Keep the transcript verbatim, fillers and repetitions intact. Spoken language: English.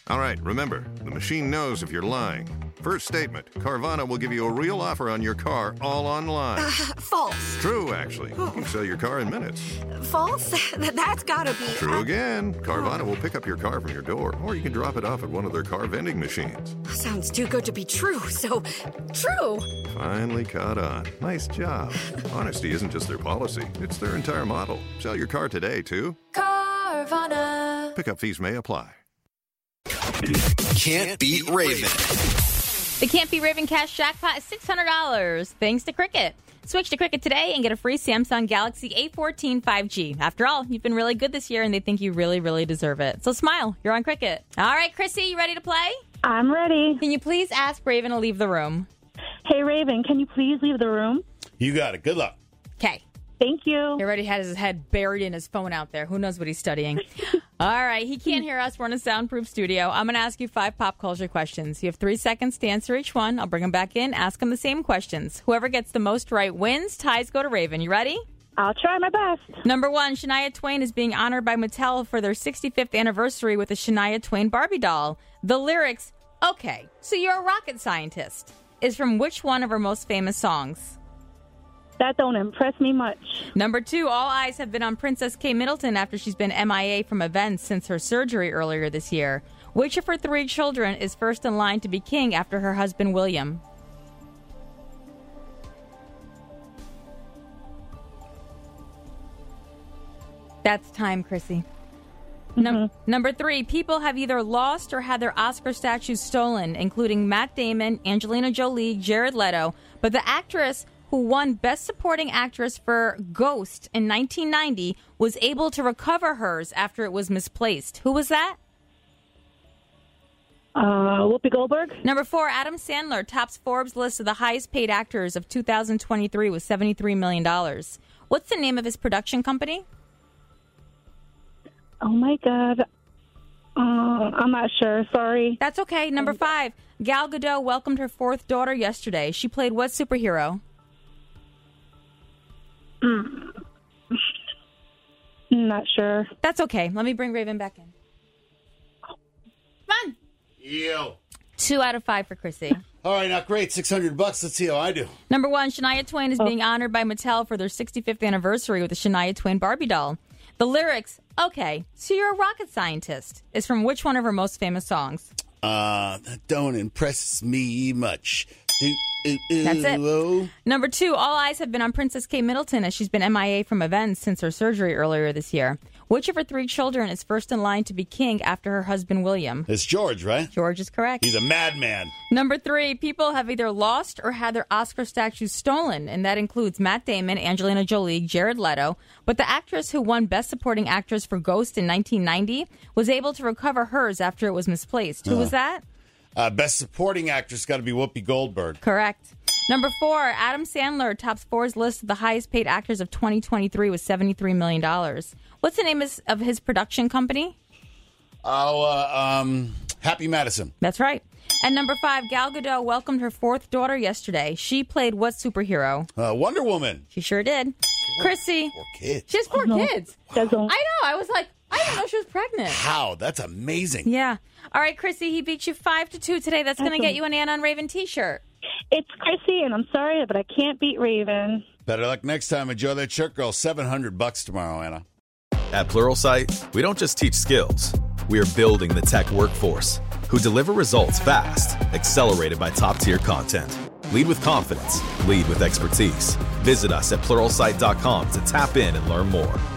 All right, remember, the machine knows if you're lying. First statement, Carvana will give you a real offer on your car all online. Uh, false. True, actually. You can sell your car in minutes. False? That's gotta be... True uh, again. Carvana will pick up your car from your door, or you can drop it off at one of their car vending machines. Sounds too good to be true, so true. Finally caught on. Nice job. Honesty isn't just their policy, it's their entire model. Sell your car today, too. Carvana. Pickup fees may apply. Can't beat Raven. The Can't Beat Raven cash jackpot is six hundred dollars, thanks to Cricket. Switch to Cricket today and get a free Samsung Galaxy A fourteen five G. After all, you've been really good this year, and they think you really, really deserve it. So smile. You're on Cricket. All right, Chrissy, you ready to play? I'm ready. Can you please ask Raven to leave the room? Hey, Raven, can you please leave the room? You got it. Good luck. Okay. Thank you. He already had his head buried in his phone out there. Who knows what he's studying? All right. He can't hear us. We're in a soundproof studio. I'm going to ask you five pop culture questions. You have three seconds to answer each one. I'll bring him back in, ask him the same questions. Whoever gets the most right wins. Ties go to Raven. You ready? I'll try my best. Number one, Shania Twain is being honored by Mattel for their sixty-fifth anniversary with a Shania Twain Barbie doll. The lyrics, okay, so you're a rocket scientist, is from which one of her most famous songs? That don't impress me much. Number two, all eyes have been on Princess Kate Middleton after she's been M I A from events since her surgery earlier this year. Which of her three children is first in line to be king after her husband, William? That's time, Chrissy. Num- mm-hmm. Number three, people have either lost or had their Oscar statues stolen, including Matt Damon, Angelina Jolie, Jared Leto. But the actress who won Best Supporting Actress for Ghost in nineteen ninety was able to recover hers after it was misplaced. Who was that? Uh, Whoopi Goldberg. Number four, Adam Sandler tops Forbes' list of the highest paid actors of two thousand twenty-three with seventy-three million dollars. What's the name of his production company? Oh, my God. Uh, I'm not sure. Sorry. That's okay. Number five, Gal Gadot welcomed her fourth daughter yesterday. She played what superhero? Mm. Not sure. That's okay. Let me bring Raven back in. Come on. Yo. Two out of five for Chrissy. All right, not great. six hundred bucks. Let's see how I do. Number one, Shania Twain is being honored by Mattel for their sixty-fifth anniversary with the Shania Twain Barbie doll. The lyrics, okay, so you're a rocket scientist, is from which one of her most famous songs? Uh, that don't impress me much. Do, ooh, ooh, That's it. Oh. Number two, all eyes have been on Princess Kate Middleton as she's been M I A from events since her surgery earlier this year. Which of her three children is first in line to be king after her husband, William? It's George, right? George is correct. He's a madman. Number three, people have either lost or had their Oscar statues stolen, and that includes Matt Damon, Angelina Jolie, Jared Leto. But the actress who won Best Supporting Actress for Ghost in nineteen ninety was able to recover hers after it was misplaced. Who uh, was that? Uh, Best Supporting Actress got to be Whoopi Goldberg. Correct. Number four, Adam Sandler tops Forbes' list of the highest paid actors of twenty twenty-three with seventy-three million dollars. What's the name of his production company? Oh, uh, um, Happy Madison. That's right. And number five, Gal Gadot welcomed her fourth daughter yesterday. She played what superhero? Uh, Wonder Woman. She sure did. Four, Chrissy. Four kids. She has four oh, no. kids. I know. I was like, I didn't know she was pregnant. How? That's amazing. Yeah. All right, Chrissy, he beat you five to two today. That's going to get you an Ann on Raven t-shirt. It's Chrissy, and I'm sorry, but I can't beat Raven. Better luck next time. Enjoy that shirt, girl. seven hundred bucks tomorrow, Anna. At Pluralsight, we don't just teach skills. We are building the tech workforce who deliver results fast, accelerated by top-tier content. Lead with confidence. Lead with expertise. Visit us at pluralsight dot com to tap in and learn more.